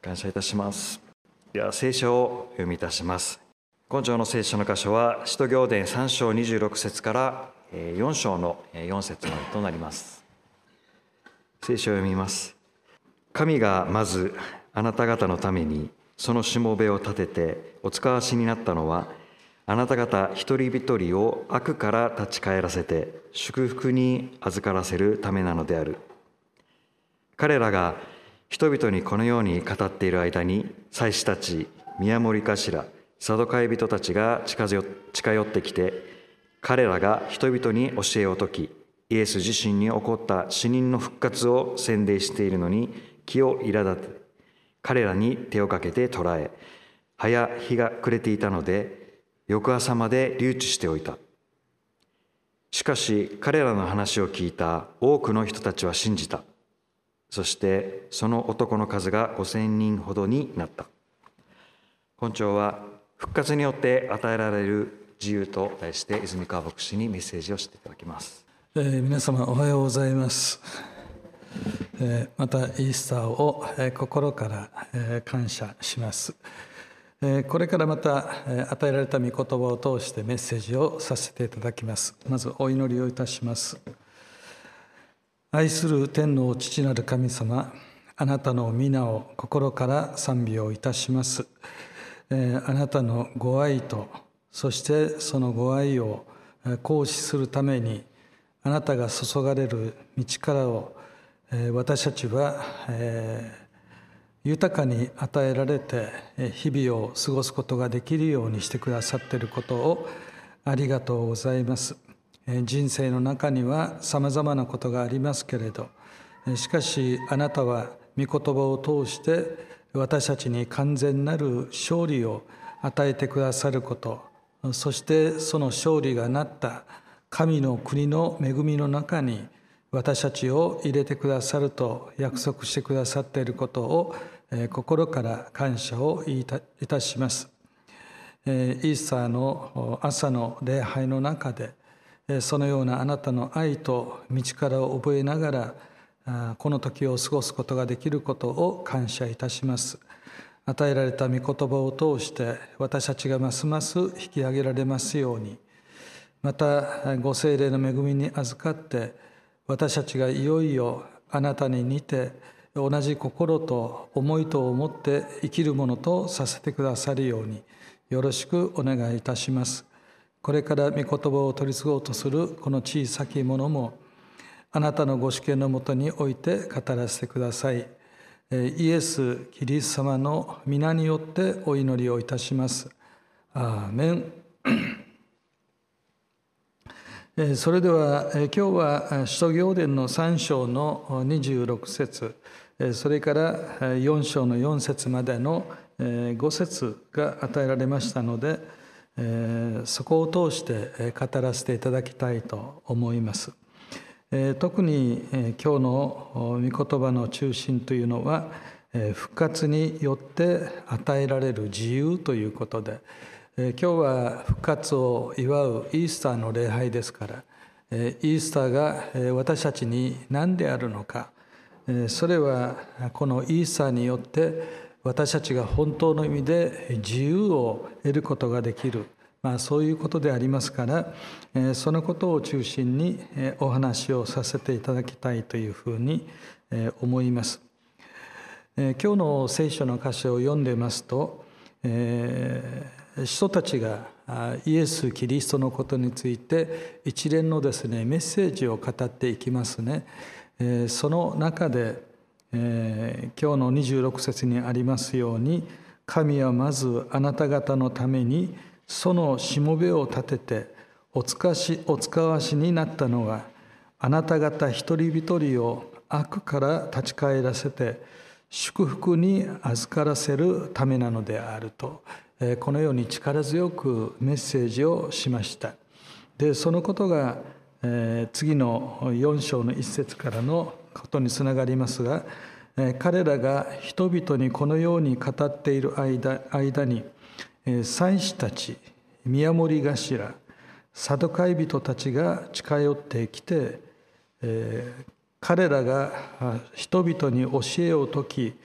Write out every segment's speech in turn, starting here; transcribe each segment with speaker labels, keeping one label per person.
Speaker 1: 感謝いたします。では聖書を読みいたします。今朝の聖書の箇所は使徒行伝3章26節から4章の4節までとなります。聖書を読みます。神がまずあなた方のためにそのしもべを立ててお使わしになったのは、あなた方一人一人を悪から立ち返らせて祝福に預からせるためなのである。彼らが人々にこのように語っている間に、祭司たち、宮守頭、サドカイ人たちが近寄ってきて、彼らが人々に教えを説き、イエス自身に起こった死人の復活を宣伝しているのに気を苛立て、彼らに手をかけて捕らえ、早日が暮れていたので、翌朝まで留置しておいた。しかし彼らの話を聞いた多くの人たちは信じた。そしてその男の数が5000人ほどになった。今朝は復活によって与えられる自由と題して泉川牧師にメッセージをしていただきます。
Speaker 2: 皆様おはようございます。またイースターを心から感謝します。これからまた与えられた御言葉を通してメッセージをさせていただきます。まずお祈りをいたします。愛する天の父なる神様、あなたの皆を心から賛美をいたします。あなたのご愛と、そしてそのご愛を行使するために、あなたが注がれる道からを私たちは豊かに与えられて日々を過ごすことができるようにしてくださっていることをありがとうございます。人生の中にはさまざまなことがありますけれど、しかしあなたは御言葉を通して私たちに完全なる勝利を与えてくださること、そしてその勝利がなった神の国の恵みの中に私たちを入れてくださると約束してくださっていることを心から感謝をいたします。イースターの朝の礼拝の中でそのようなあなたの愛と道からを覚えながらこの時を過ごすことができることを感謝いたします。与えられた御言葉を通して私たちがますます引き上げられますように、またご聖霊の恵みに預かって私たちがいよいよあなたに似て同じ心と思いとを持って生きるものとさせてくださるようによろしくお願いいたします。これから御言葉を取り継ごうとするこの小さきものもあなたのご主権のもとにおいて語らせてください。イエス・キリスト様の皆によってお祈りをいたします。アーメン。それでは今日は使徒行伝の3章の26節、それから4章の4節までの5節が与えられましたので、そこを通して語らせていただきたいと思います。特に今日の御言葉の中心というのは復活によって与えられる自由ということで、今日は復活を祝うイースターの礼拝ですから、イースターが私たちに何であるのか、それはこのイースターによって私たちが本当の意味で自由を得ることができる、そういうことでありますから、そのことを中心にお話をさせていただきたいというふうに思います。今日の聖書の箇所を読んでますと、使徒たちがイエス・キリストのことについて一連のですねメッセージを語っていきますね。その中で今日の26節にありますように、神はまずあなた方のためにそのしもべを立ててお使わしになったのは、あなた方一人一人を悪から立ち返らせて祝福に預からせるためなのであると、このように力強くメッセージをしました。でそのことが次の4章の1節からのことにつながりますが、彼らが人々にこのように語っている間に、祭司たち、宮守頭、サドカイ人たちが近寄ってきて、彼らが人々に教えを説き、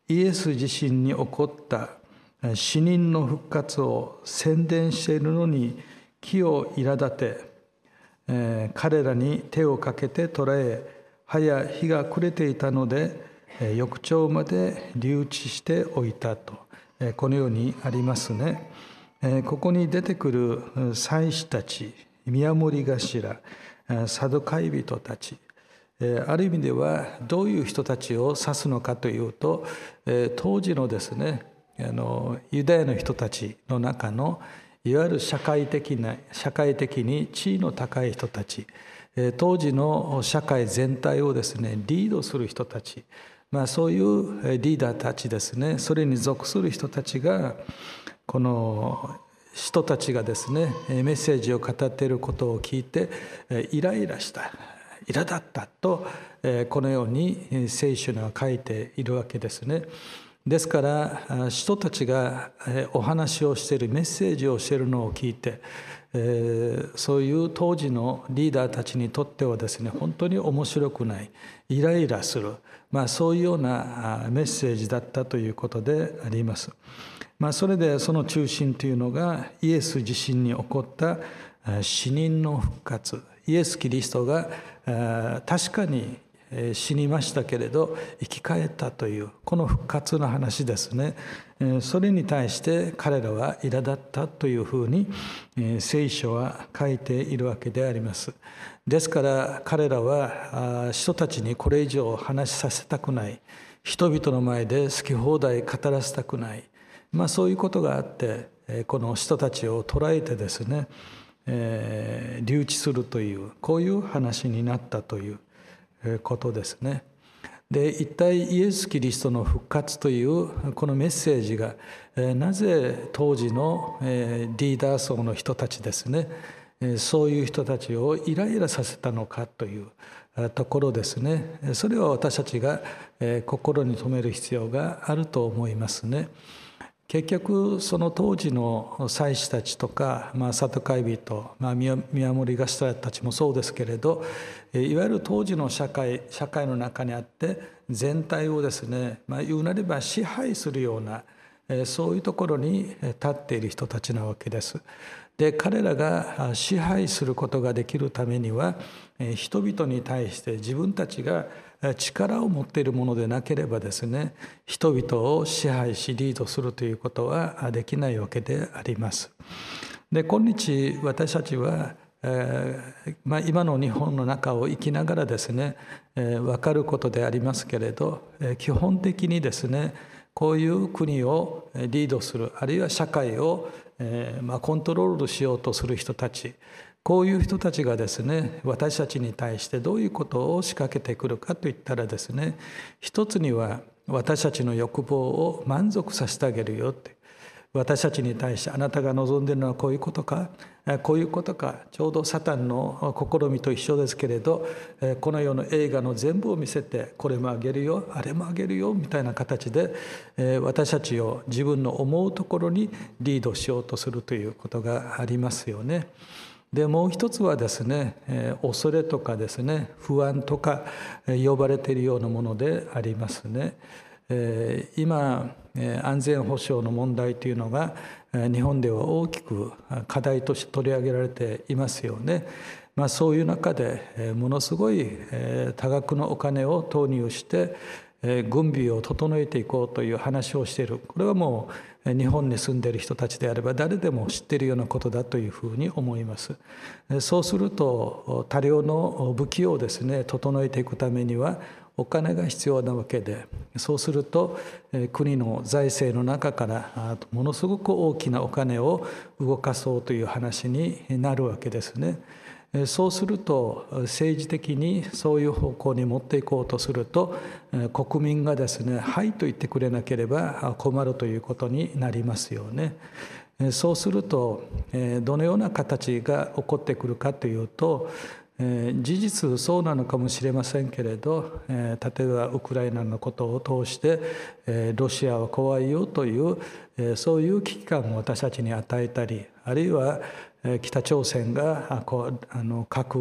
Speaker 2: イエス自身に起こった死人の復活を宣伝しているのに気を苛立て、彼らに手をかけて捕らえ、早日が暮れていたので翌朝まで留置しておいたと、このようにありますね。ここに出てくる祭司たち、宮守頭、サドカイ人たち、ある意味ではどういう人たちを指すのかというと、当時のですね、ユダヤの人たちの中のいわゆる社会的に地位の高い人たち、当時の社会全体をですねリードする人たち、そういうリーダーたちですね、それに属する人たちが、この人たちがですねメッセージを語っていることを聞いてイライラした、苛立ったと、このように聖書には書いているわけですね。ですから人たちがお話をしている、メッセージをしているのを聞いて、そういう当時のリーダーたちにとってはですね、本当に面白くない、イライラする、そういうようなメッセージだったということであります。それでその中心というのがイエス自身に起こった死人の復活、イエス・キリストが確かに死にましたけれど生き返ったというこの復活の話ですね。それに対して彼らは苛立ったというふうに聖書は書いているわけであります。ですから彼らは人たちにこれ以上話しさせたくない、人々の前で好き放題語らせたくない、そういうことがあってこの人たちを捕らえてですね、留置するというこういう話になったということですね。で、一体イエス・キリストの復活というこのメッセージがなぜ当時のリーダー層の人たちですね、そういう人たちをイライラさせたのかというところですね。それは私たちが心に留める必要があると思いますね。結局その当時の祭司たちとか、サドカイ人、宮守頭たちもそうですけれど、いわゆる当時の社会の中にあって全体をですね、言うなれば支配するようなそういうところに立っている人たちなわけです。で、彼らが支配することができるためには人々に対して自分たちが力を持っているものでなければですね、人々を支配しリードするということはできないわけであります。で、今日私たちは今の日本の中を生きながらですね、分かることでありますけれど、基本的にですね、こういう国をリードする、あるいは社会をコントロールしようとする人たち、こういう人たちがですね、私たちに対してどういうことを仕掛けてくるかといったらですね、一つには私たちの欲望を満足させてあげるよって、私たちに対してあなたが望んでいるのはこういうことか、こういうことか、ちょうどサタンの試みと一緒ですけれど、この世の映画の全部を見せて、これもあげるよ、あれもあげるよみたいな形で私たちを自分の思うところにリードしようとするということがありますよね。で、もう一つはですね、恐れとかですね、不安とか呼ばれているようなものでありますね。今安全保障の問題というのが日本では大きく課題として取り上げられていますよね。そういう中でものすごい多額のお金を投入して軍備を整えていこうという話をしている。これはもう日本に住んでいる人たちであれば誰でも知っているようなことだというふうに思います。そうすると多量の武器をですね整えていくためにはお金が必要なわけで、そうすると国の財政の中からものすごく大きなお金を動かそうという話になるわけですね。そうすると政治的にそういう方向に持っていこうとすると国民がですね、はいと言ってくれなければ困るということになりますよね。そうするとどのような形が起こってくるかというと、事実そうなのかもしれませんけれど、例えばウクライナのことを通してロシアは怖いよというそういう危機感を私たちに与えたり、あるいは北朝鮮が核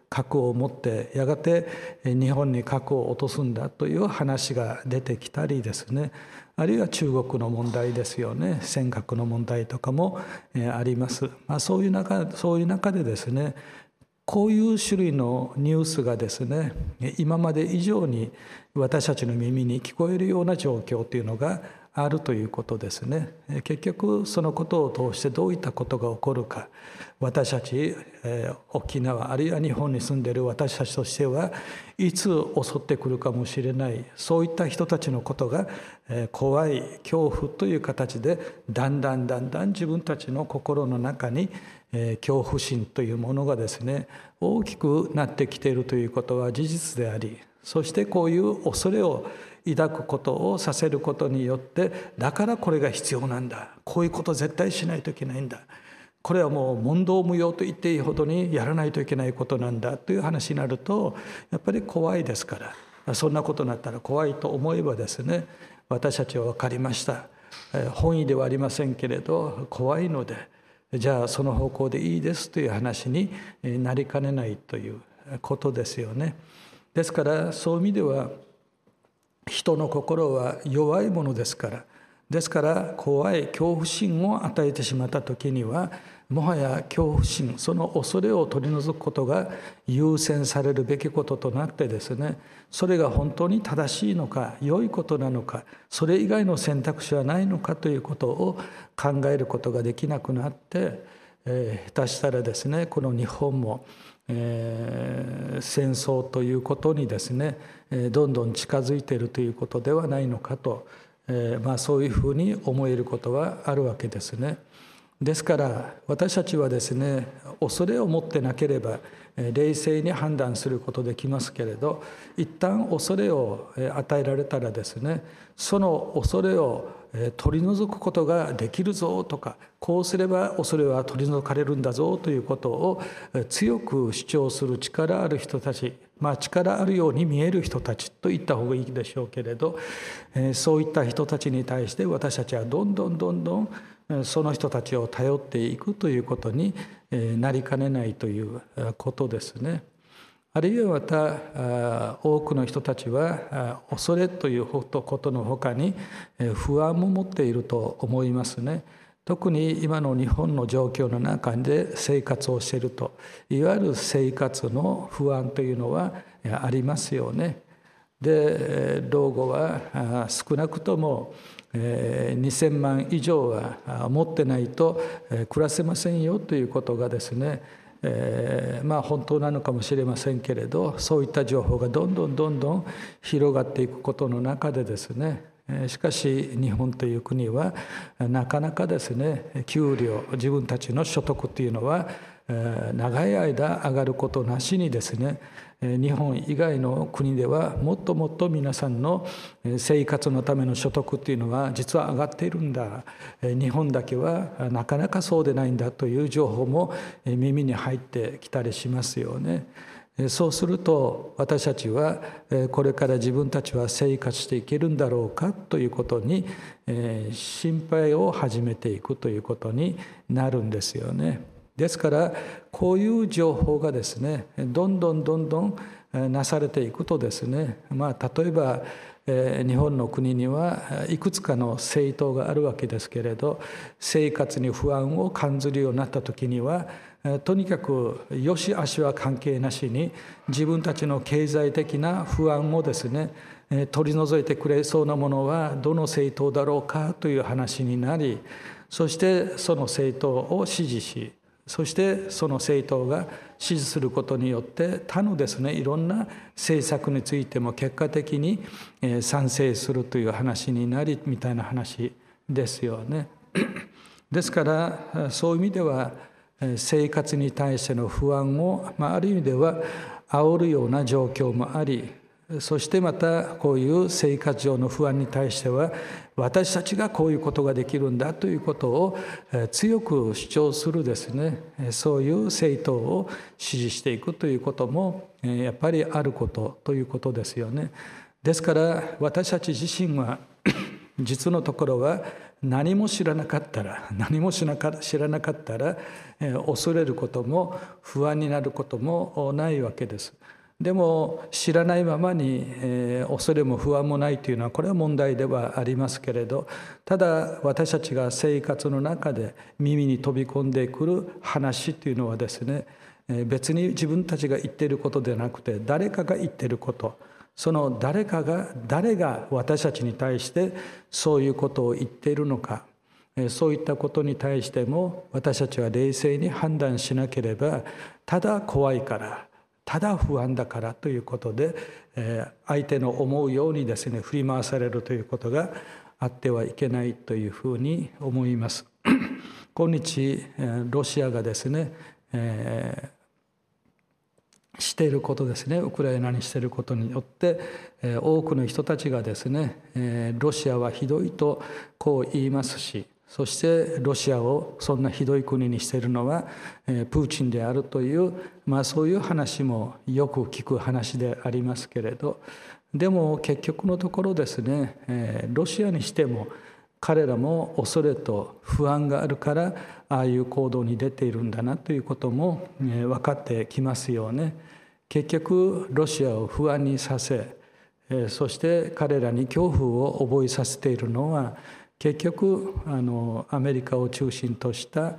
Speaker 2: 核を持ってやがて日本に核を落とすんだという話が出てきたりですね、あるいは中国の問題ですよね、尖閣の問題とかもあります。そういう中でですね、こういう種類のニュースがですね、今まで以上に私たちの耳に聞こえるような状況というのがあるということですね。結局そのことを通してどういったことが起こるか、私たち沖縄あるいは日本に住んでいる私たちとしてはいつ襲ってくるかもしれない、そういった人たちのことが怖い恐怖という形でだんだん自分たちの心の中に恐怖心というものがですね大きくなってきているということは事実であり、そしてこういう恐れを抱くことをさせることによって、だからこれが必要なんだ、こういうこと絶対しないといけないんだ、これはもう問答無用と言っていいほどにやらないといけないことなんだという話になると、やっぱり怖いですから、そんなことになったら怖いと思えばですね、私たちは分かりました、本意ではありませんけれど怖いので、じゃあその方向でいいですという話になりかねないということですよね。ですからそういう意味では人の心は弱いものですから、ですから怖い恐怖心を与えてしまった時には、もはや恐怖心、その恐れを取り除くことが優先されるべきこととなってですね、それが本当に正しいのか良いことなのか、それ以外の選択肢はないのかということを考えることができなくなって、下手したらですね、この日本も戦争ということにですねどんどん近づいているということではないのかと、そういうふうに思えることはあるわけですね。ですから私たちはですね、恐れを持ってなければ冷静に判断することできますけれど、一旦恐れを与えられたらですね、その恐れを取り除くことができるぞとか、こうすれば恐れは取り除かれるんだぞということを強く主張する力ある人たち、力あるように見える人たちと言った方がいいでしょうけれど、そういった人たちに対して私たちはどんどんその人たちを頼っていくということになりかねないということですね。あるいはまた多くの人たちは恐れということのほかに不安も持っていると思いますね。特に今の日本の状況の中で生活をしていると、いわゆる生活の不安というのはありますよね。で、老後は少なくとも2000万以上は持ってないと暮らせませんよということがですね、本当なのかもしれませんけれど、そういった情報がどんどん広がっていくことの中でですね、しかし日本という国はなかなかですね、給料、自分たちの所得というのは長い間上がることなしにですね、日本以外の国ではもっと皆さんの生活のための所得っていうのは実は上がっているんだ、日本だけはなかなかそうでないんだという情報も耳に入ってきたりしますよね。そうすると私たちはこれから自分たちは生活していけるんだろうかということに心配を始めていくということになるんですよね。ですからこういう情報がですねどんどんなされていくとですね、例えば日本の国にはいくつかの政党があるわけですけれど、生活に不安を感じるようになった時にはとにかく良し悪しは関係なしに自分たちの経済的な不安をですね取り除いてくれそうなものはどの政党だろうかという話になり、そしてその政党を支持し、そしてその政党が支持することによって他のですねいろんな政策についても結果的に賛成するという話になりみたいな話ですよね。ですからそういう意味では生活に対しての不安をある意味では煽るような状況もあり、そしてまたこういう生活上の不安に対しては私たちがこういうことができるんだということを強く主張するですね、そういう政党を支持していくということもやっぱりあることということですよね。ですから私たち自身は実のところは何も知らなかったら恐れることも不安になることもないわけです。でも知らないままに恐れも不安もないというのはこれは問題ではありますけれど、ただ私たちが生活の中で耳に飛び込んでくる話というのはですね、別に自分たちが言っていることではなくて誰かが言っていること、その誰が私たちに対してそういうことを言っているのか、そういったことに対しても私たちは冷静に判断しなければ、ただ怖いからただ不安だからということで相手の思うようにですね振り回されるということがあってはいけないというふうに思います。今日ロシアがですねしていることですね、ウクライナにしていることによって多くの人たちがですねロシアはひどいとこう言いますし、そしてロシアをそんなひどい国にしているのはプーチンであるという、そういう話もよく聞く話でありますけれど、でも結局のところですねロシアにしても彼らも恐れと不安があるからああいう行動に出ているんだなということも分かってきますよね。結局ロシアを不安にさせ、そして彼らに恐怖を覚えさせているのは結局アメリカを中心とした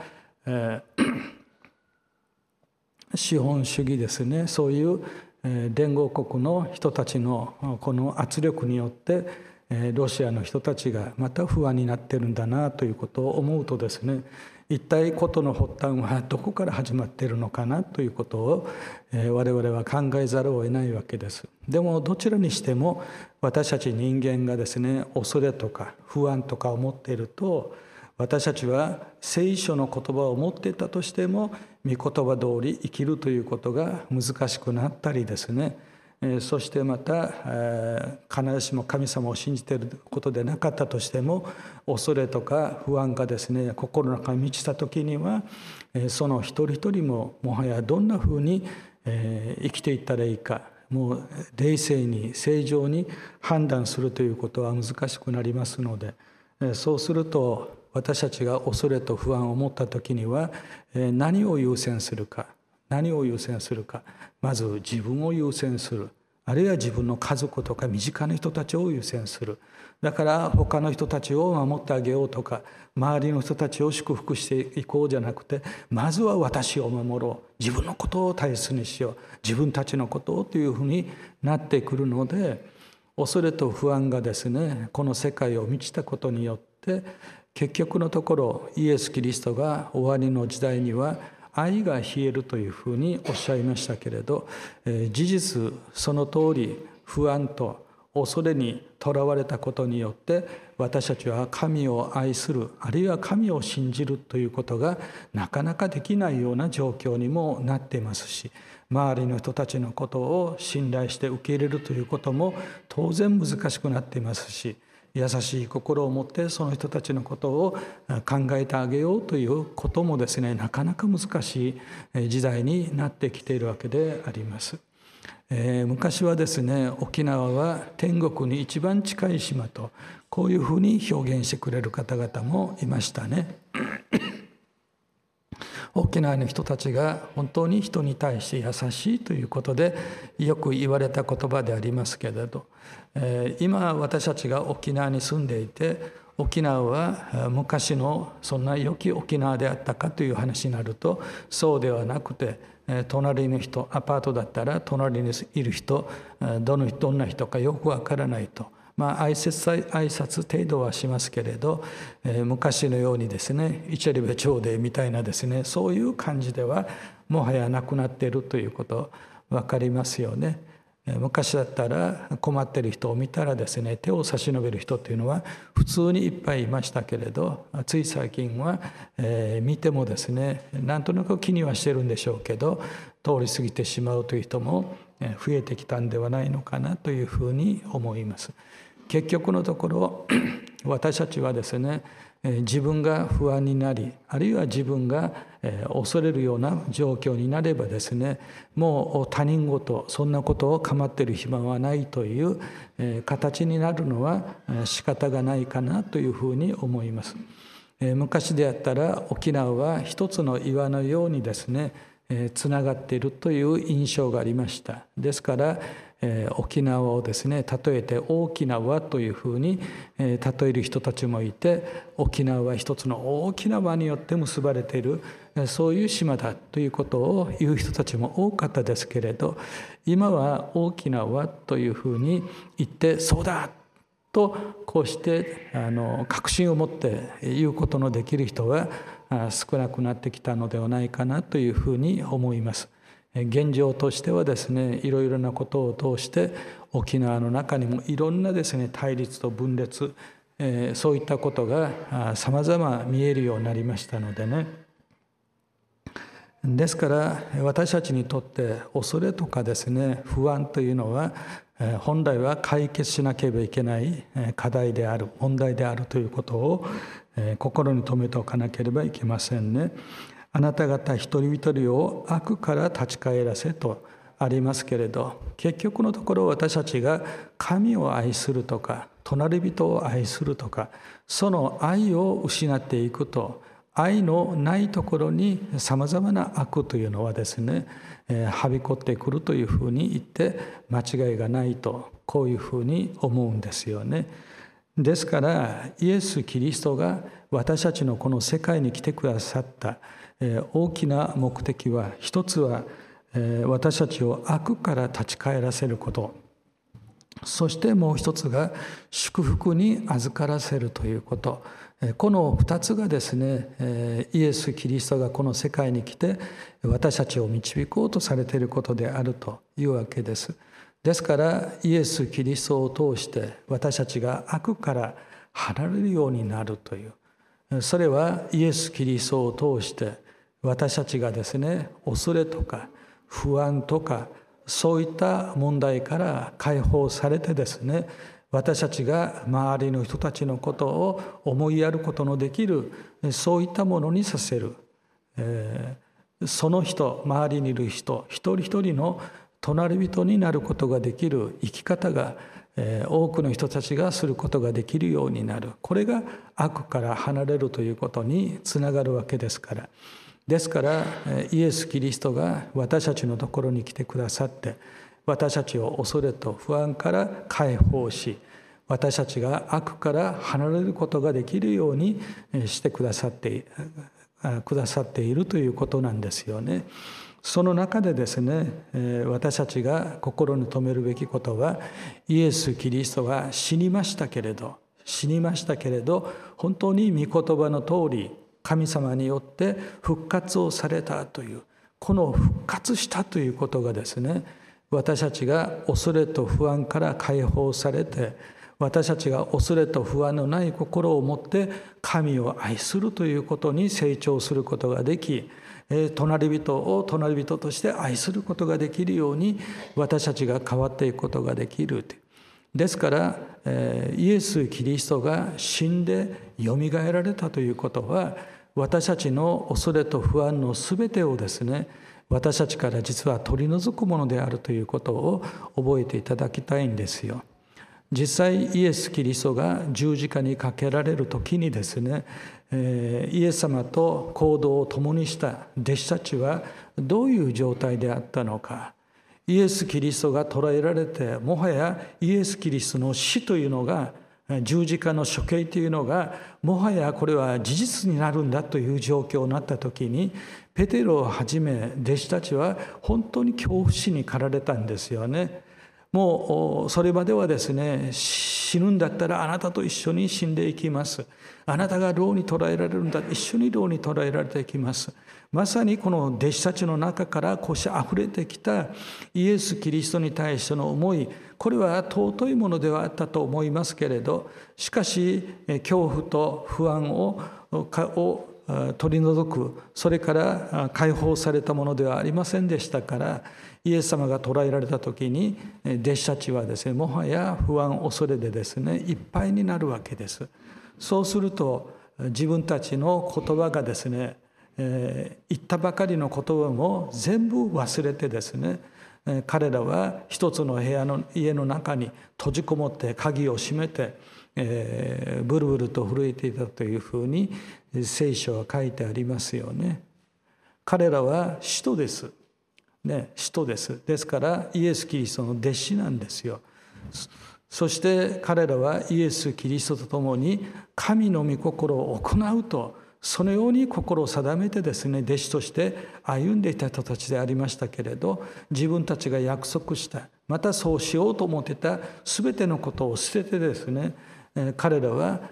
Speaker 2: 資本主義ですね、そういう連合国の人たちのこの圧力によってロシアの人たちがまた不安になっているんだなということを思うとですね、一体事の発端はどこから始まっているのかなということを我々は考えざるを得ないわけです。でもどちらにしても私たち人間がですね恐れとか不安とかを持っていると、私たちは聖書の言葉を持っていたとしても御言葉通り生きるということが難しくなったりですね、そしてまた必ずしも神様を信じていることでなかったとしても恐れとか不安がですね心の中に満ちた時にはその一人一人ももはやどんなふうに生きていったらいいか、もう冷静に正常に判断するということは難しくなりますので、そうすると私たちが恐れと不安を持った時には何を優先するか、まず自分を優先する、あるいは自分の家族とか身近な人たちを優先する。だから他の人たちを守ってあげようとか周りの人たちを祝福していこうじゃなくて、まずは私を守ろう、自分のことを大切にしよう、自分たちのことをというふうになってくるので、恐れと不安がですねこの世界を満ちたことによって結局のところイエス・キリストが終わりの時代には愛が冷えるというふうにおっしゃいましたけれど、事実その通り不安と恐れにとらわれたことによって私たちは神を愛する、あるいは神を信じるということがなかなかできないような状況にもなっていますし、周りの人たちのことを信頼して受け入れるということも当然難しくなっていますし、優しい心を持ってその人たちのことを考えてあげようということもですねなかなか難しい時代になってきているわけであります。昔はですね沖縄は天国に一番近い島とこういうふうに表現してくれる方々もいましたね。沖縄の人たちが本当に人に対して優しいということでよく言われた言葉でありますけれど、今私たちが沖縄に住んでいて沖縄は昔のそんな良き沖縄であったかという話になるとそうではなくて、隣の人、アパートだったら隣にいる人どんな人かよくわからないと、挨拶程度はしますけれど、昔のようにですねイチャリベ朝礼みたいなですねそういう感じではもはやなくなっているということ分かりますよね。昔だったら困っている人を見たらですね手を差し伸べる人というのは普通にいっぱいいましたけれど、つい最近は見てもですねなんとなく気にはしてるんでしょうけど通り過ぎてしまうという人も増えてきたんではないのかなというふうに思います。 結局のところ私たちはですね、自分が不安になり、あるいは自分が恐れるような状況になればですね、もう他人事、そんなことを構っている暇はないという形になるのは仕方がないかなというふうに思います。昔であったら沖縄は一つの岩のようにですね、つながっているという印象がありました。ですから沖縄をですね、例えて大きな輪というふうに例える人たちもいて、沖縄は一つの大きな輪によって結ばれている、そういう島だということを言う人たちも多かったですけれど、今は大きな輪というふうに言って、そうだとこうして確信を持って言うことのできる人は少なくなってきたのではないかなというふうに思います。現状としてはですね、いろいろなことを通して沖縄の中にもいろんなですね、対立と分裂、そういったことが様々見えるようになりましたのでね。ですから私たちにとって恐れとかですね、不安というのは本来は解決しなければいけない課題である、問題であるということを心に留めておかなければいけませんね。あなた方一人一人を悪から立ち返らせとありますけれど、結局のところ私たちが神を愛するとか隣人を愛するとか、その愛を失っていくと、愛のないところにさまざまな悪というのはですね、はびこってくるというふうに言って間違いがないと、こういうふうに思うんですよね。ですからイエス・キリストが私たちのこの世界に来てくださった大きな目的は、一つは私たちを悪から立ち返らせること、そしてもう一つが祝福に預からせるということ。この2つがですね、イエス・キリストがこの世界に来て私たちを導こうとされていることであるというわけです。ですからイエス・キリストを通して私たちが悪から離れるようになるという、それはイエス・キリストを通して私たちがですね、恐れとか不安とかそういった問題から解放されてですね、私たちが周りの人たちのことを思いやることのできる、そういったものにさせる、その人、周りにいる人一人一人の隣人になることができる生き方が多くの人たちがすることができるようになる。これが悪から離れるということにつながるわけですから。ですからイエス・キリストが私たちのところに来てくださって、私たちを恐れと不安から解放し、私たちが悪から離れることができるようにしてくださっているということなんですよね。その中でですね、私たちが心に留めるべきことは、イエス・キリストが死にましたけれど本当に御言葉の通り神様によって復活をされたという、この復活したということがですね、私たちが恐れと不安から解放されて、私たちが恐れと不安のない心を持って神を愛するということに成長することができ、隣人を隣人として愛することができるように私たちが変わっていくことができる。ですからイエス・キリストが死んでよみがえられたということは、私たちの恐れと不安のすべてをですね、私たちから実は取り除くものであるということを覚えていただきたいんですよ。実際イエス・キリストが十字架にかけられる時にですね、イエス様と行動を共にした弟子たちはどういう状態であったのか。イエス・キリストが捕らえられて、もはやイエス・キリストの死というのが、十字架の処刑というのがもはやこれは事実になるんだという状況になった時に、ペテロをはじめ弟子たちは本当に恐怖心に駆られたんですよね。もうそれまではですね、死ぬんだったらあなたと一緒に死んでいきます。あなたが牢に捕らえられるんだ、一緒に牢に捕らえられていきます。まさにこの弟子たちの中からこうしてあふれてきたイエス・キリストに対しての思い、これは尊いものではあったと思いますけれど、しかし恐怖と不安を取り除く、それから解放されたものではありませんでしたから、イエス様が捕らえられた時に弟子たちはですね、もはや不安恐れでですねいっぱいになるわけです。そうすると自分たちの言葉がですね、言ったばかりの言葉も全部忘れてですね、彼らは一つの家の中に閉じこもって鍵を閉めて、ブルブルと震えていたというふうに聖書は書いてありますよね。彼らは使徒です。使徒です。ですからイエス・キリストの弟子なんですよ。そして彼らはイエス・キリストと共に神の御心を行うと、そのように心を定めてですね、弟子として歩んでいた人たちでありましたけれど、自分たちが約束した、またそうしようと思っていた全てのことを捨ててですね、彼らは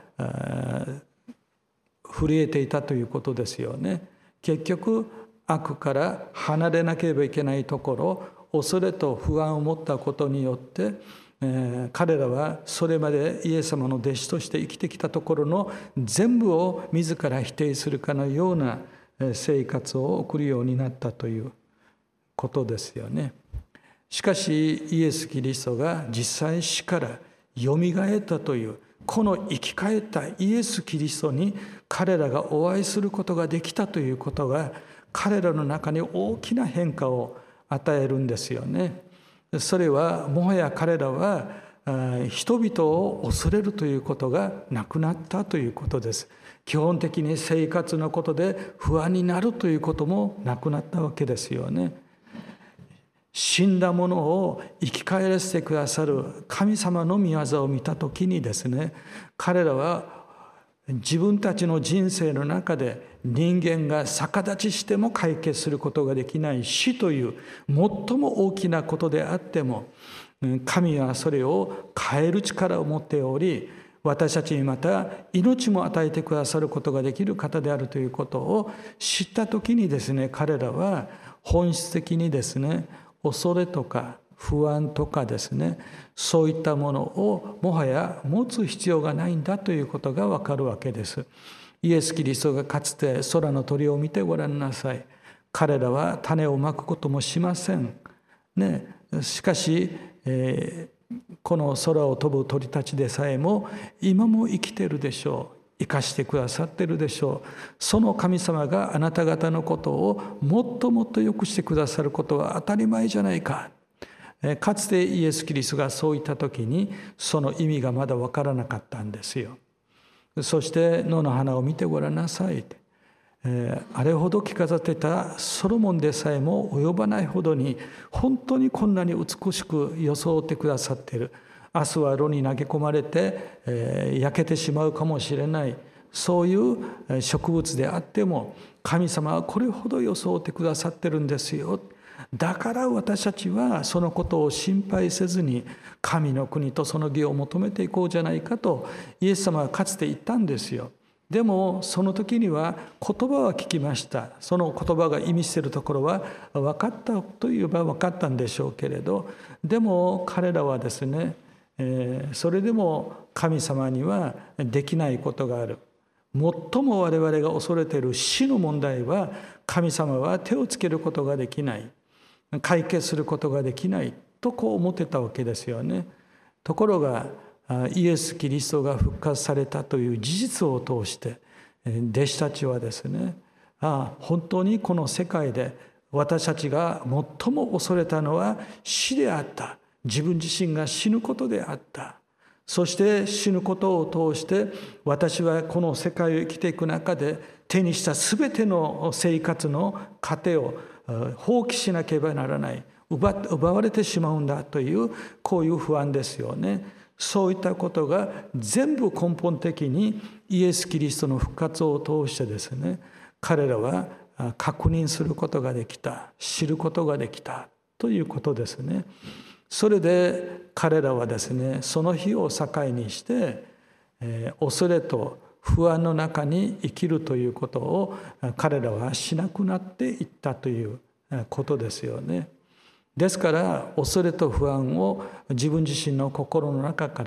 Speaker 2: 震えていたということですよね。結局悪から離れなければいけないところ、恐れと不安を持ったことによって、彼らはそれまでイエス様の弟子として生きてきたところの全部を自ら否定するかのような生活を送るようになったということですよね。しかしイエス・キリストが実際死からよみがえったという、この生き返ったイエス・キリストに彼らがお会いすることができたということが、彼らの中に大きな変化を与えるんですよね。それはもはや彼らは人々を恐れるということがなくなったということです。基本的に生活のことで不安になるということもなくなったわけですよね。死んだものを生き返らせてくださる神様の御業を見たときにですね、彼らは自分たちの人生の中で人間が逆立ちしても解決することができない死という最も大きなことであっても、神はそれを変える力を持っており、私たちにまた命も与えてくださることができる方であるということを知ったときにですね、彼らは本質的にですね、恐れとか不安とかですね、そういったものをもはや持つ必要がないんだということがわかるわけです。イエス・キリストがかつて空の鳥を見てごらんなさい。彼らは種をまくこともしません。しかし、この空を飛ぶ鳥たちでさえも今も生きているでしょう。生かしてくださっているでしょう。その神様があなた方のことをもっともっと良くしてくださることは当たり前じゃないか。かつてイエス・キリストがそう言った時にその意味がまだ分からなかったんですよ。そして野の花を見てごらんなさい。あれほど着飾ってたソロモンでさえも及ばないほどに本当にこんなに美しく装ってくださっている。明日は炉に投げ込まれて、焼けてしまうかもしれない、そういう植物であっても神様はこれほど装ってくださってるんですよ。だから私たちはそのことを心配せずに神の国とその義を求めていこうじゃないかとイエス様はかつて言ったんですよ。でもその時には言葉は聞きました。その言葉が意味しているところは分かったといえば分かったんでしょうけれど、でも彼らはですね、それでも神様にはできないことがある。最も我々が恐れている死の問題は神様は手をつけることができない、解決することができないとこう思ってたわけですよね。ところがイエス・キリストが復活されたという事実を通して弟子たちはですね、本当にこの世界で私たちが最も恐れたのは死であった。自分自身が死ぬことであった。そして死ぬことを通して私はこの世界を生きていく中で手にした全ての生活の糧を放棄しなければならない、奪われてしまうんだというこういう不安ですよね。そういったことが全部根本的にイエス・キリストの復活を通してですね、彼らは確認することができた、知ることができたということですね。それで彼らはですね、その日を境にして恐れと不安の中に生きるということを彼らはしなくなっていったということですよね。ですから恐れと不安を自分自身の心の中から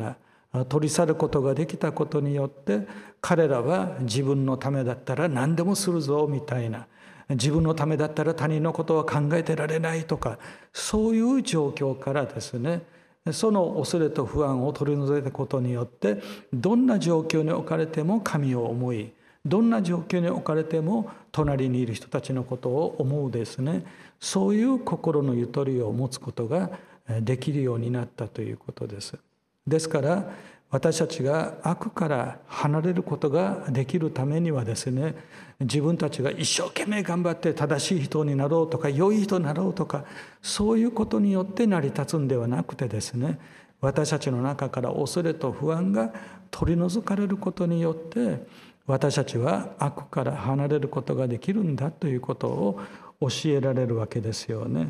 Speaker 2: 取り去ることができたことによって、彼らは自分のためだったら何でもするぞみたいな、自分のためだったら他人のことは考えてられないとか、そういう状況からですね、その恐れと不安を取り除いたことによって、どんな状況に置かれても神を思い、どんな状況に置かれても隣にいる人たちのことを思うですね、そういう心のゆとりを持つことができるようになったということです。ですから私たちが悪から離れることができるためにはですね、自分たちが一生懸命頑張って正しい人になろうとか良い人になろうとか、そういうことによって成り立つんではなくてですね、私たちの中から恐れと不安が取り除かれることによって、私たちは悪から離れることができるんだということを教えられるわけですよね。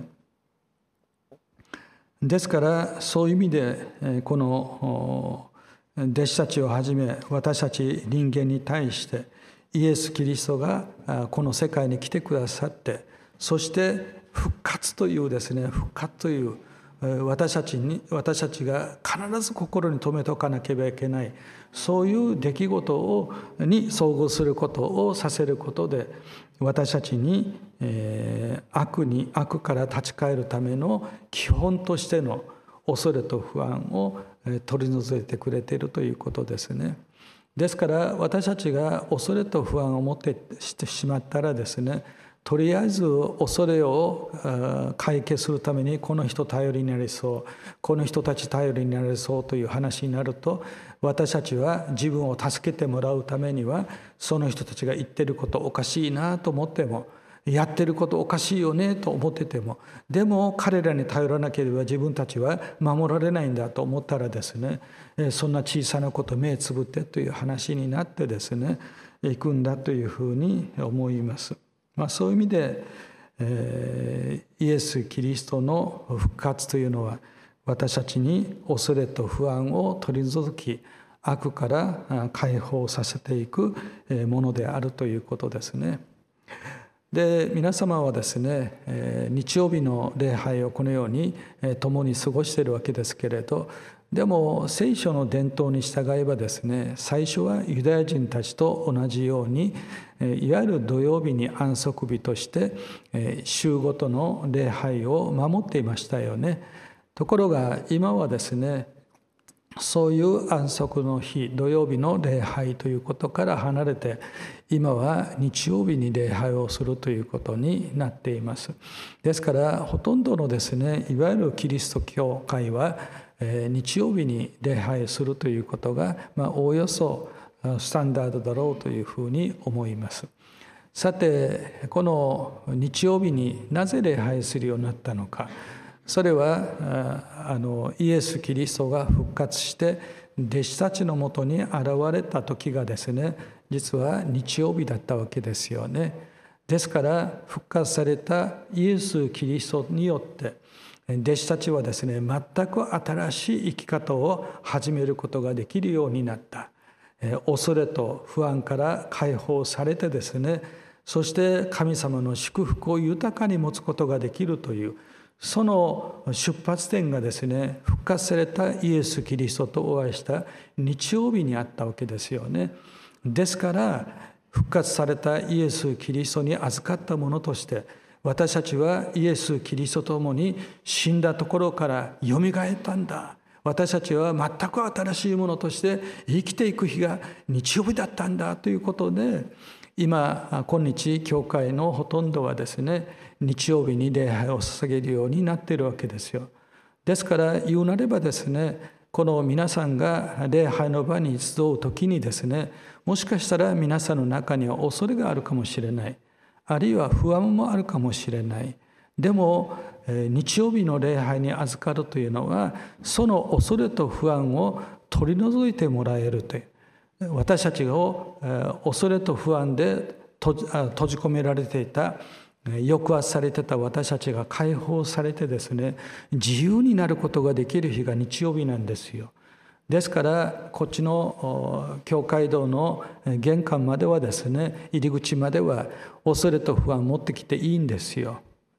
Speaker 2: ですからそういう意味でこの弟子たちをはじめ私たち人間に対してイエス・キリストがこの世界に来てくださって、そして復活というですね、復活という私たちが必ず心に留めておかなければいけない、そういう出来事に遭遇することをさせることで、私たちに悪から立ち返るための基本としての恐れと不安を取り除いてくれているということですね。ですから私たちが恐れと不安を持ってしてしまったらですね、とりあえず恐れを解決するためにこの人頼りになりそう、この人たち頼りになりそうという話になると、私たちは自分を助けてもらうためには、その人たちが言ってることおかしいなと思っても、やってることおかしいよねと思ってても、でも彼らに頼らなければ自分たちは守られないんだと思ったらですね、そんな小さなこと目つぶってという話になってですね、いくんだというふうに思います。そういう意味で、イエス・キリストの復活というのは、私たちに恐れと不安を取り除き、悪から解放させていくものであるということですね。で、皆様はですね、日曜日の礼拝をこのように共に過ごしているわけですけれど、でも聖書の伝統に従えばですね、最初はユダヤ人たちと同じように、いわゆる土曜日に安息日として週ごとの礼拝を守っていましたよね。ところが今はですね、そういう安息の日、土曜日の礼拝ということから離れて、今は日曜日に礼拝をするということになっています。ですからほとんどのですね、いわゆるキリスト教会は日曜日に礼拝するということが、おおよそスタンダードだろうというふうに思います。さて、この日曜日になぜ礼拝するようになったのか。それはイエス・キリストが復活して弟子たちのもとに現れた時がですね、実は日曜日だったわけですよね。ですから復活されたイエス・キリストによって弟子たちはですね、全く新しい生き方を始めることができるようになった。恐れと不安から解放されてですね、そして神様の祝福を豊かに持つことができるという、その出発点がですね、復活されたイエス・キリストとお会いした日曜日にあったわけですよね。ですから復活されたイエス・キリストに預かったものとして、私たちはイエス・キリストと共に死んだところからよみがえったんだ。私たちは全く新しいものとして生きていく日が日曜日だったんだということで、今日教会のほとんどはですね、日曜日に礼拝を捧げるようになっているわけですよ。ですから言うなればですね、この皆さんが礼拝の場に集う時にですね、もしかしたら皆さんの中には恐れがあるかもしれない、あるいは不安もあるかもしれない。でも日曜日の礼拝に預かるというのは、その恐れと不安を取り除いてもらえるという、私たちを恐れと不安で閉じ込められていた、抑圧されていた私たちが解放されてですね、自由になることができる日が日曜日なんですよ。ですからこっちの教会堂の玄関まではですね、入り口までは恐れと不安を持ってきていいんですよ。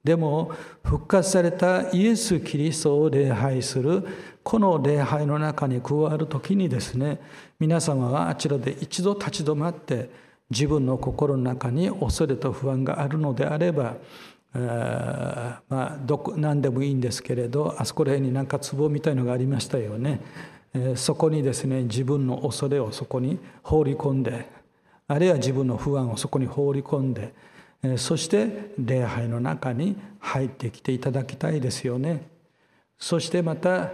Speaker 2: でも復活されたイエス・キリストを礼拝するこの礼拝の中に加わるときにですね、皆様はあちらで一度立ち止まって自分の心の中に恐れと不安があるのであれば、何でもいいんですけれど、あそこら辺になんか壺みたいのがありましたよね。そこにですね、自分の恐れをそこに放り込んで、あるいは自分の不安をそこに放り込んで、そして礼拝の中に入ってきていただきたいですよね。そしてまた、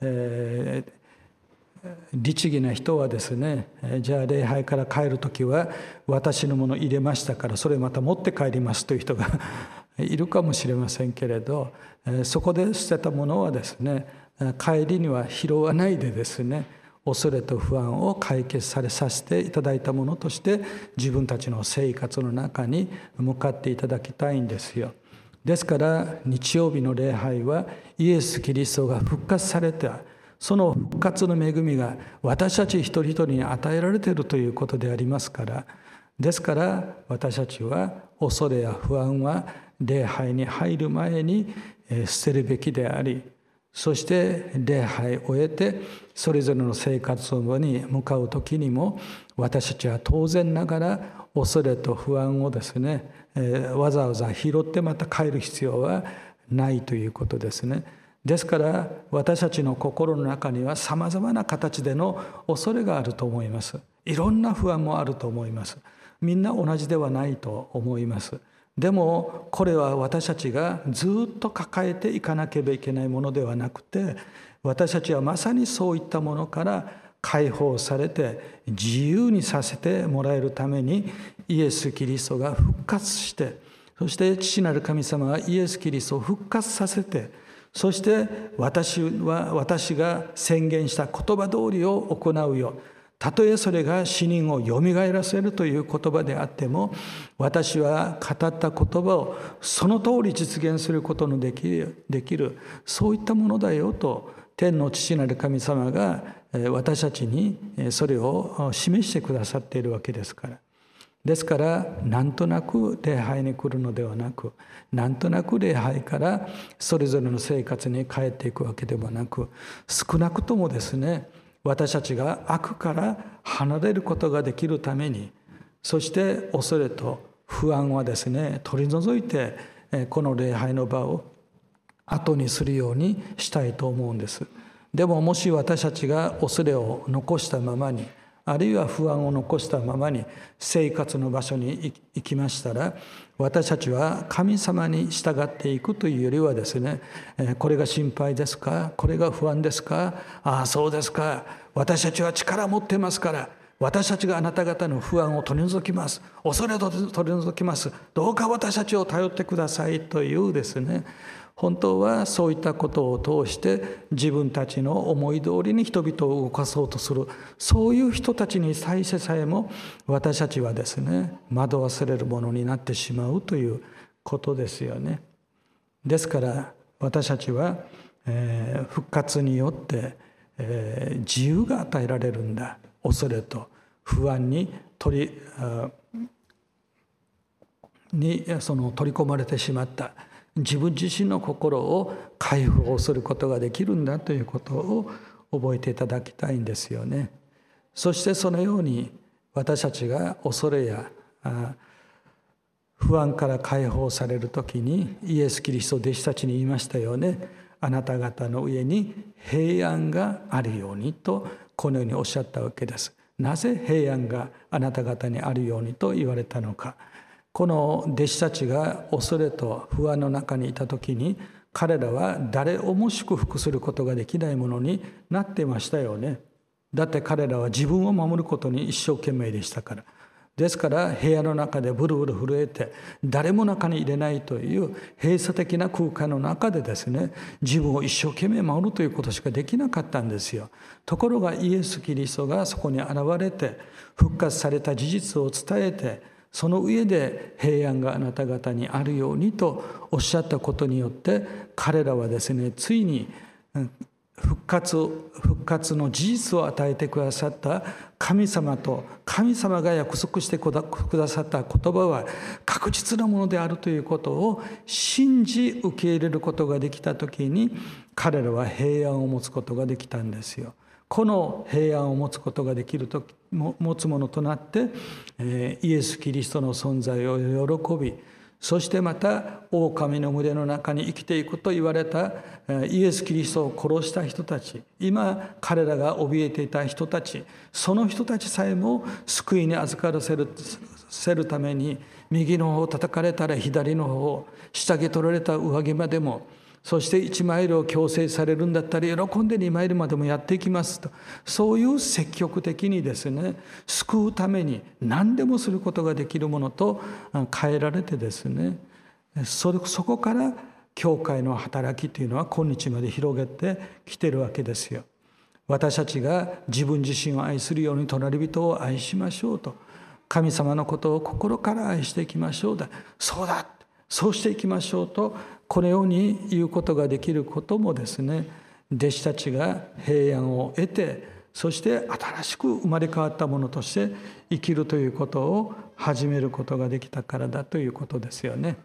Speaker 2: 律儀な人はですね、じゃあ礼拝から帰るときは私のもの入れましたからそれまた持って帰りますという人がいるかもしれませんけれど、そこで捨てたものはですね、帰りには拾わないでですね、恐れと不安を解決させていただいたものとして自分たちの生活の中に向かっていただきたいんですよ。ですから日曜日の礼拝はイエス・キリストが復活されたその復活の恵みが私たち一人一人に与えられているということでありますから、ですから私たちは恐れや不安は礼拝に入る前に捨てるべきであり、そして礼拝を終えてそれぞれの生活の場に向かう時にも私たちは当然ながら恐れと不安をですね、わざわざ拾ってまた帰る必要はないということですね。ですから私たちの心の中にはさまざまな形での恐れがあると思います。いろんな不安もあると思います。みんな同じではないと思います。でもこれは私たちがずっと抱えていかなければいけないものではなくて、私たちはまさにそういったものから解放されて自由にさせてもらえるためにイエス・キリストが復活して、そして父なる神様はイエス・キリストを復活させて、そして私が宣言した言葉通りを行うよ。たとえそれが死人をよみがえらせるという言葉であっても、私は語った言葉をその通り実現することのできる、そういったものだよと天の父なる神様が私たちにそれを示してくださっているわけですから。ですからなんとなく礼拝に来るのではなく、なんとなく礼拝からそれぞれの生活に帰っていくわけではなく、少なくともですね、私たちが悪から離れることができるために、そして恐れと不安はですね取り除いて、この礼拝の場を後にするようにしたいと思うんです。でももし私たちが恐れを残したままに、あるいは不安を残したままに生活の場所に行きましたら、私たちは神様に従っていくというよりはですね、これが心配ですか、これが不安ですか、ああそうですか、私たちは力を持っていますから私たちがあなた方の不安を取り除きます、恐れを取り除きます、どうか私たちを頼ってくださいというですね、本当はそういったことを通して自分たちの思い通りに人々を動かそうとする、そういう人たちに対してさえも私たちはですね惑わされるものになってしまうということですよね。ですから私たちは、復活によって、自由が与えられるんだ。恐れと不安に取り込まれてしまった自分自身の心を解放することができるんだということを覚えていただきたいんですよね。そしてそのように私たちが恐れや不安から解放されるときに、イエス・キリスト弟子たちに言いましたよね。あなた方の上に平安があるようにとこのようにおっしゃったわけです。なぜ平安があなた方にあるようにと言われたのか。この弟子たちが恐れと不安の中にいたときに、彼らは誰をも祝福することができないものになっていましたよね。だって彼らは自分を守ることに一生懸命でしたから。ですから部屋の中でブルブル震えて誰も中に入れないという閉鎖的な空間の中でですね、自分を一生懸命守るということしかできなかったんですよ。ところがイエス・キリストがそこに現れて復活された事実を伝えて、その上で平安があなた方にあるようにとおっしゃったことによって、彼らはですねついに復活の事実を与えてくださった神様と神様が約束してくださった言葉は確実なものであるということを信じ受け入れることができたときに、彼らは平安を持つことができたんですよ。この平安を持つことができるとき、持つものとなって、イエス・キリストの存在を喜び、そしてまた狼の群れの中に生きていくと言われたイエス・キリストを殺した人たち、今彼らが怯えていた人たち、その人たちさえも救いに預からせるために、右の方を叩かれたら左の方を、下着取られた上着までも、そして1マイルを強制されるんだったら喜んで2マイルまでもやっていきますと、そういう積極的にですね、救うために何でもすることができるものと変えられてですね、そこから教会の働きというのは今日まで広げてきているわけですよ。私たちが自分自身を愛するように隣人を愛しましょうと、神様のことを心から愛していきましょうだ、そうしていきましょうと、このように言うことができることもですね、弟子たちが平安を得て、そして新しく生まれ変わったものとして生きるということを始めることができたからだということですよね。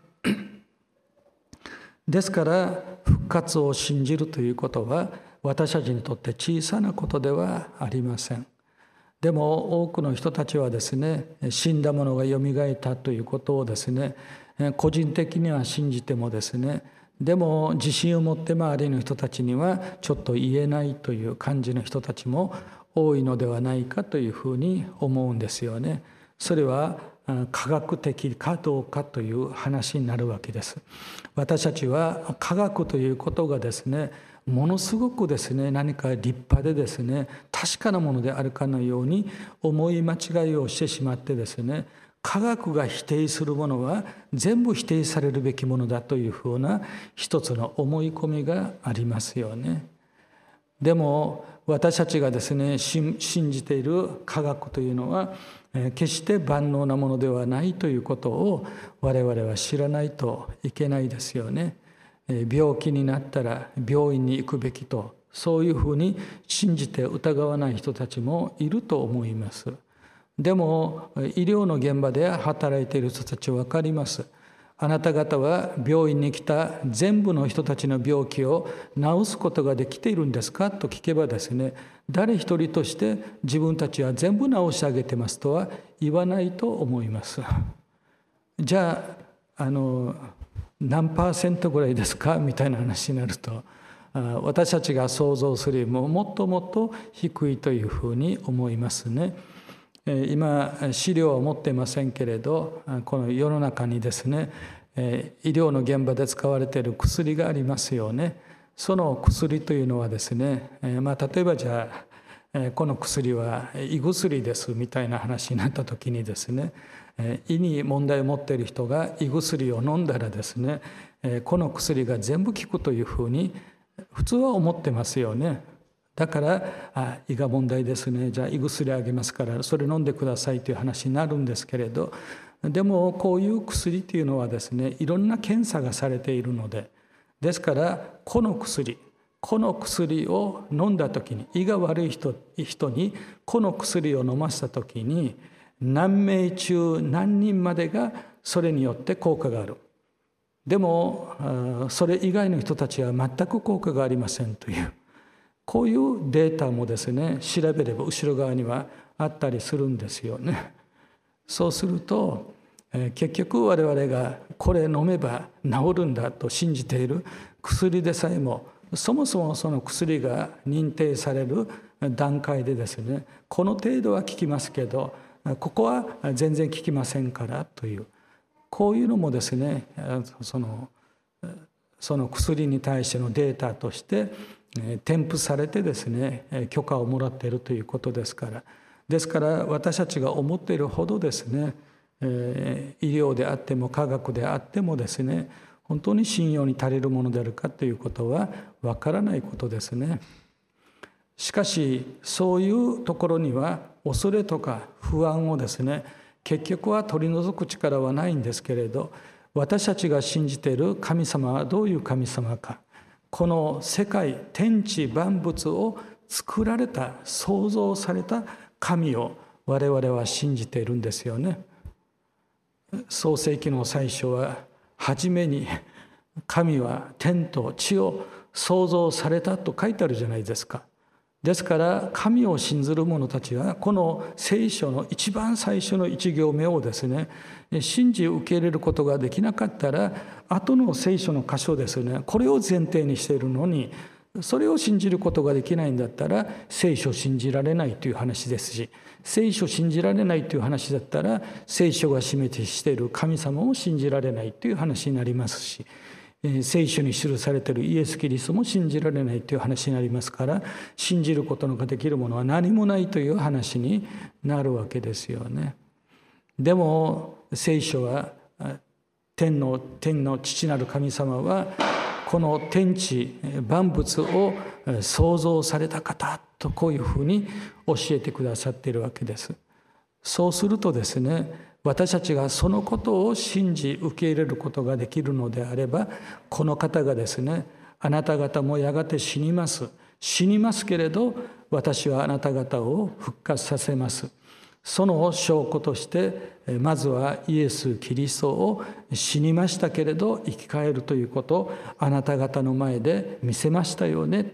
Speaker 2: ですから復活を信じるということは私たちにとって小さなことではありません。でも多くの人たちはですね、死んだ者がよみがえったということをですね、個人的には信じてもですね、でも自信を持って周りの人たちにはちょっと言えないという感じの人たちも多いのではないかというふうに思うんですよね。それは科学的かどうかという話になるわけです。私たちは科学ということがですね、ものすごくですね、何か立派でですね、確かなものであるかのように思い間違いをしてしまってですね、科学が否定するものは全部否定されるべきものだというふうな一つの思い込みがありますよね。でも私たちがですね、信じている科学というのは決して万能なものではないということを我々は知らないといけないですよね。病気になったら病院に行くべきと、そういうふうに信じて疑わない人たちもいると思います。でも医療の現場で働いている人たちは分かります。あなた方は病院に来た全部の人たちの病気を治すことができているんですかと聞けばですね、誰一人として自分たちは全部治してあげてますとは言わないと思います。じゃあ何%ぐらいですかみたいな話になると、私たちが想像するよりももっともっと低いというふうに思いますね。今資料は持っていませんけれど、この世の中にですね、医療の現場で使われている薬がありますよね。その薬というのはですね、例えばじゃあこの薬は胃薬ですみたいな話になった時にですね、胃に問題を持っている人が胃薬を飲んだらですね、この薬が全部効くというふうに普通は思ってますよね。だから胃が問題ですね、じゃあ胃薬あげますからそれ飲んでくださいという話になるんですけれど、でもこういう薬というのはですね、いろんな検査がされているので、ですからこの薬を飲んだ時に、胃が悪い人にこの薬を飲ませた時に何名中何人までがそれによって効果がある。でもそれ以外の人たちは全く効果がありませんという、こういうデータもですね、調べれば後ろ側にはあったりするんですよね。そうすると結局我々がこれ飲めば治るんだと信じている薬でさえも、そもそもその薬が認定される段階でですね、この程度は効きますけどここは全然効きませんからという、こういうのもですね、その薬に対してのデータとして添付されてですね、許可をもらっているということですから、ですから私たちが思っているほどですね、医療であっても科学であってもですね、本当に信用に足りるものであるかということはわからないことですね。しかしそういうところには恐れとか不安をですね、結局は取り除く力はないんですけれど、私たちが信じている神様はどういう神様か、この世界天地万物を作られた、創造された神を我々は信じているんですよね。創世記の最初は、初めに神は天と地を創造されたと書いてあるじゃないですか。ですから神を信ずる者たちはこの聖書の一番最初の一行目をですね、信じ受け入れることができなかったら、後の聖書の箇所ですね、これを前提にしているのに、それを信じることができないんだったら聖書を信じられないという話ですし、聖書を信じられないという話だったら聖書が示している神様を信じられないという話になりますし、聖書に記されているイエス・キリストも信じられないという話になりますから、信じることのができるものは何もないという話になるわけですよね。でも聖書は、天の父なる神様はこの天地万物を創造された方と、こういうふうに教えてくださっているわけです。そうするとですね、私たちがそのことを信じ受け入れることができるのであれば、この方がですね、あなた方もやがて死にますけれど私はあなた方を復活させます。その証拠としてまずはイエス・キリストを死にましたけれど生き返るということをあなた方の前で見せましたよねって、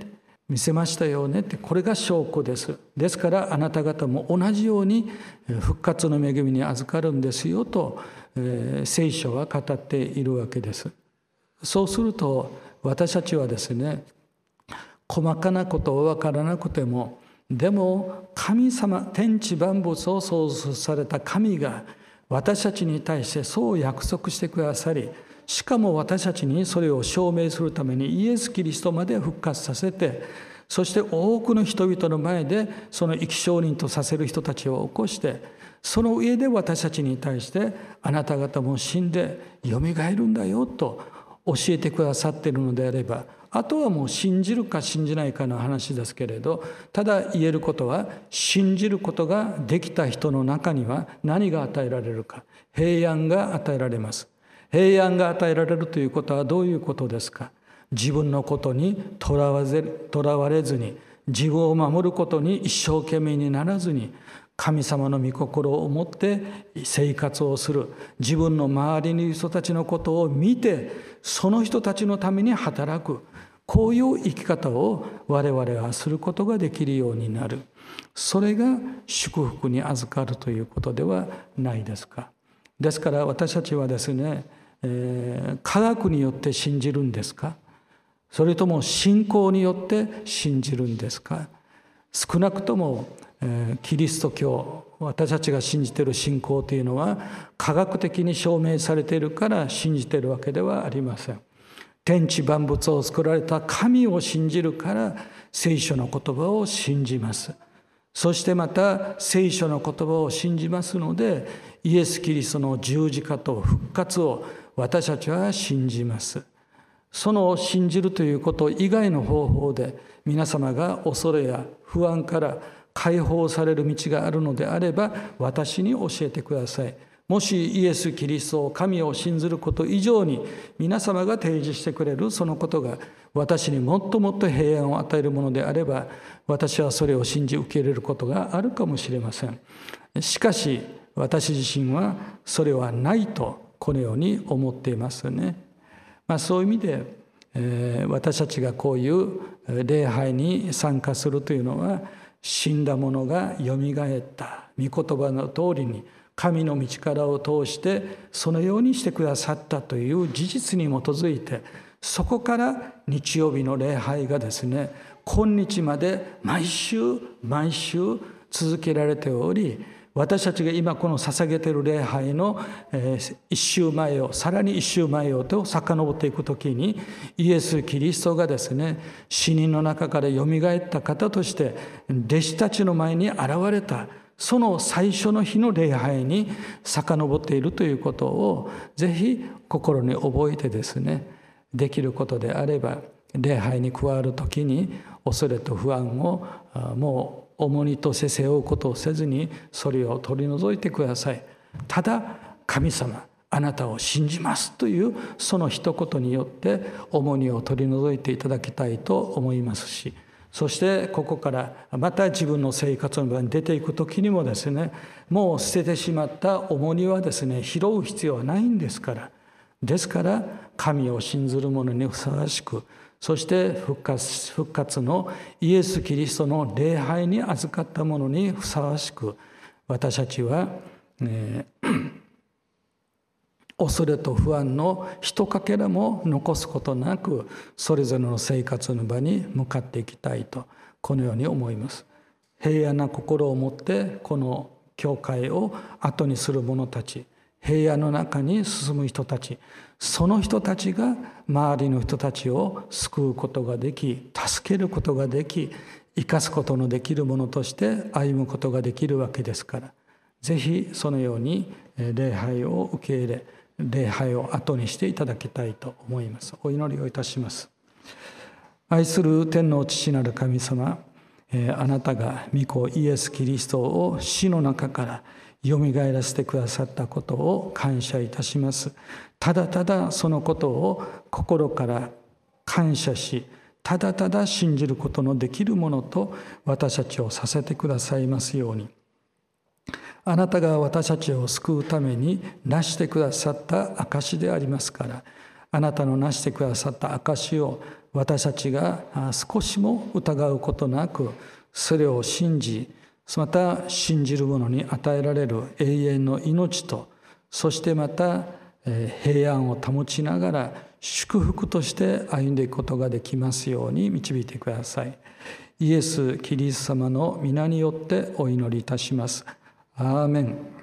Speaker 2: これが証拠です。ですからあなた方も同じように復活の恵みに預かるんですよと聖書は語っているわけです。そうすると私たちはですね、細かなことは分からなくても、でも神様、天地万物を創造された神が私たちに対してそう約束してくださり、しかも私たちにそれを証明するためにイエス・キリストまで復活させて、そして多くの人々の前でその生き証人とさせる人たちを起こして、その上で私たちに対してあなた方も死んでよみがえるんだよと教えてくださっているのであれば、あとはもう信じるか信じないかの話ですけれど、ただ言えることは、信じることができた人の中には何が与えられるか、平安が与えられます。平安が与えられるということはどういうことですか。自分のことにとらわれずに、自分を守ることに一生懸命にならずに、神様の御心を持って生活をする、自分の周りにいる人たちのことを見てその人たちのために働く、こういう生き方を我々はすることができるようになる。それが祝福に預かるということではないですか。ですから私たちはですね、科学によって信じるんですか、それとも信仰によって信じるんですか。少なくともキリスト教、私たちが信じている信仰というのは科学的に証明されているから信じているわけではありません。天地万物を作られた神を信じるから聖書の言葉を信じます。そしてまた聖書の言葉を信じますので、イエス・キリストの十字架と復活を私たちは信じます。その信じるということ以外の方法で皆様が恐れや不安から解放される道があるのであれば、私に教えてください。もしイエス・キリストを神を信ずること以上に皆様が提示してくれるそのことが私にもっともっと平安を与えるものであれば、私はそれを信じ受け入れることがあるかもしれません。しかし私自身はそれはないとこのように思っていますね。そういう意味で、私たちがこういう礼拝に参加するというのは、死んだ者がよみがえった御言葉の通りに神の道からを通してそのようにしてくださったという事実に基づいて、そこから日曜日の礼拝がですね、今日まで毎週続けられており、私たちが今この捧げている礼拝の一週前を、さらに一週前をと遡っていくときに、イエス・キリストがですね、死人の中からよみがえった方として弟子たちの前に現れた、その最初の日の礼拝に遡っているということをぜひ心に覚えてですね、できることであれば礼拝に加わるときに恐れと不安をもう重荷として背負うことをせずに、それを取り除いてください。ただ神様あなたを信じますというその一言によって重荷を取り除いていただきたいと思いますし、 そしてここからまた自分の生活の場に出ていく時にもですね、もう捨ててしまった重荷はですね、拾う必要はないんですから。ですから神を信ずる者にふさわしく、そして復活のイエス・キリストの礼拝に預かった者にふさわしく、私たちは、恐れと不安のひとかけらも残すことなく、それぞれの生活の場に向かっていきたいと、このように思います。平安な心を持ってこの教会を後にする者たち、平安の中に進む人たち、その人たちが周りの人たちを救うことができ、助けることができ、生かすことのできるものとして歩むことができるわけですから、ぜひそのように礼拝を受け入れ、礼拝を後にしていただきたいと思います。お祈りをいたします。愛する天の父なる神様、あなたが御子イエス・キリストを死の中からよみがえらせてくださったことを感謝いたします。ただただそのことを心から感謝し、ただただ信じることのできるものと私たちをさせてくださいますように。あなたが私たちを救うためになしてくださった証でありますから、あなたのなしてくださった証を私たちが少しも疑うことなく、それを信じ、また信じる者に与えられる永遠の命と、そしてまた平安を保ちながら祝福として歩んでいくことができますように導いてください。イエス・キリスト様の皆によってお祈りいたします。アーメン。